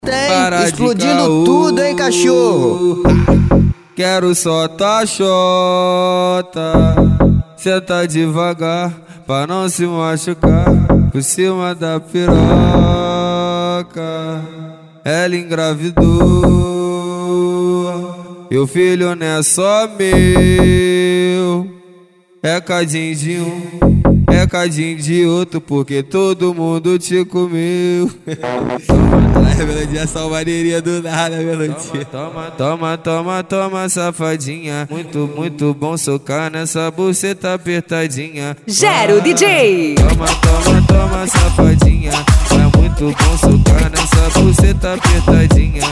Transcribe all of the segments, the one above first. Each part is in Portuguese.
Tem, explodindo tudo, hein, cachorro? Quero só tá xota, senta devagar pra não se machucar. Por cima da piroca, ela engravidou. E o filho não é só meu, é cadinho de um, é cadinho de outro, porque todo mundo te comeu. A melodia salvadeirinha do nada, melodia. Toma, safadinha. Muito bom socar nessa buceta apertadinha. Gero DJ. Toma, safadinha. É muito bom socar nessa buceta apertadinha.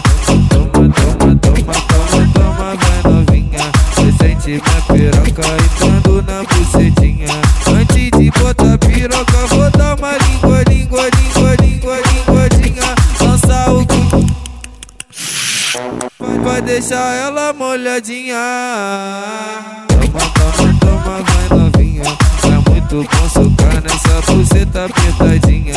Toma, vai novinha. Você sente minha piroca entrando na bucetinha. Antes de botar piroca, vou dar uma linguadinha. Lança o cu, vai deixar ela molhadinha. Toma, vai novinha. É muito bom socar nessa buceta apertadinha.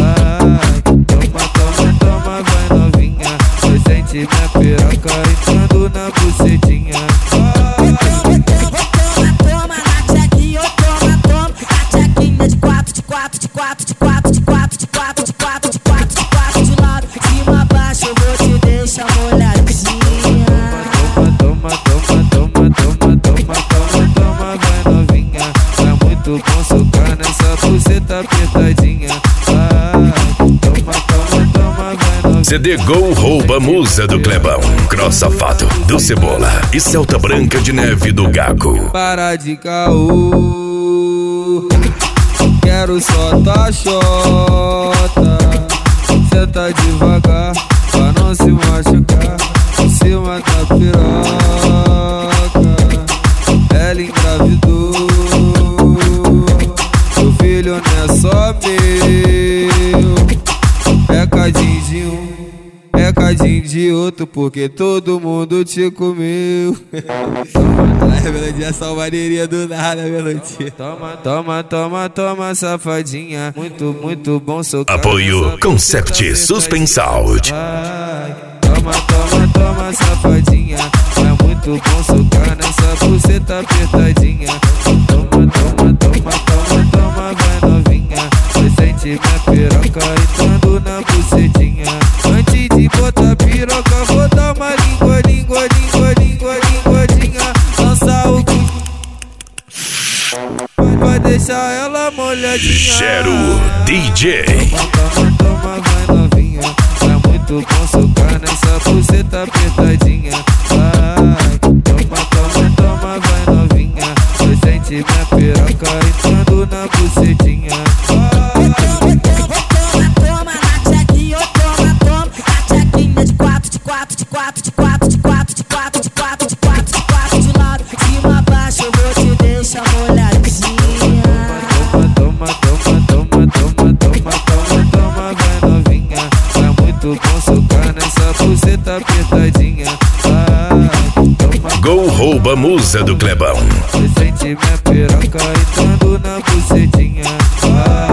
Toma, vai novinha. Você sente minha piroca entrando na bucetinha. Toma na tchequinha, toma na tchequinha de quatro, de lado, cima abaixo, eu vou te deixar molhadinha. Toma, vai novinha. É muito bom socar nessa buceta apertadinha. Toma, vai novinha. CD Gol rouba musa do Clebão, Cross Safado do Cebola e Celta Branca de Neve do Gago. Para de caô, quero só tá xota, senta devagar pra não se machucar. Em cima da piroca, ela engravidou. O filho não é só meu, é cadinho de um, é cadinho de outro, porque todo mundo te comeu. A melodia salvadeirinha do nada, melodia. Toma, safadinha. Muito bom socar. Apoio Concept Suspensound. Toma, safadinha. É muito bom socar nessa buceta apertadinha. Toma, vai novinha. Você sente minha piroca entrando na bucetinha. Antes de botar piroca, vou dar uma linguadinha. Lança o cu, vai deixar ela molhadinha. Gero DJ. Toma, vai novinha. É muito bom socar nessa buceta apertadinha. Toma, vai novinha. Você sente minha piroca entrando na bucetinha. Toma na tchequinha, toma na tchequinha de quatro, de lado, cima abaixo, eu vou te deixar molhadinha. Toma, vai novinha. É muito bom socar nessa buceta apertadinha. Gol rouba musa do Clebão. Você sente minha piroca entrando na bucetinha.